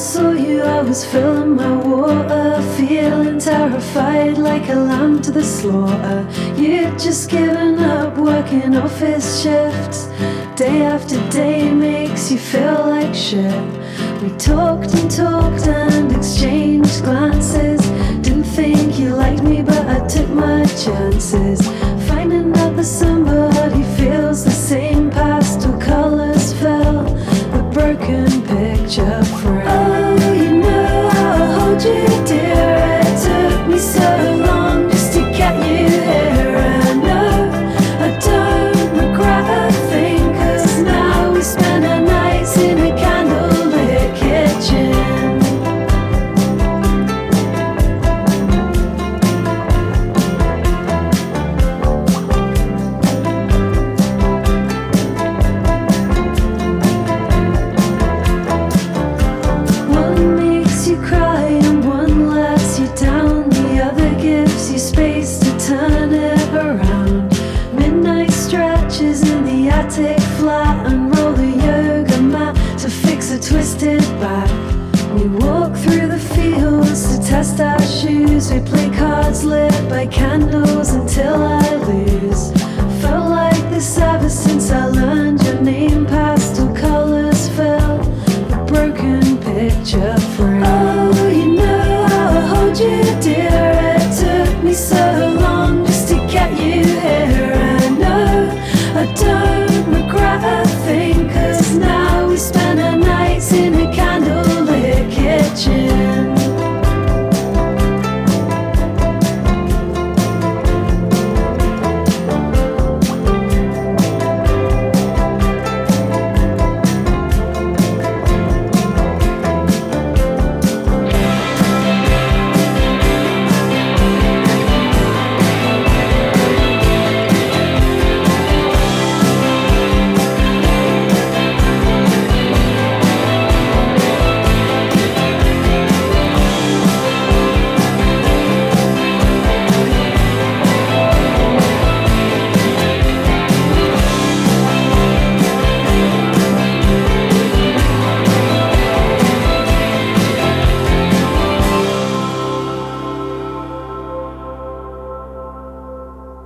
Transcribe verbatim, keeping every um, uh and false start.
saw you, I was filling my water, feeling terrified like a lamb to the slaughter. You'd just given up working office shifts. Day after day makes you feel like shit. We talked and talked and exchanged glances. Didn't think you liked me, but I took my chances.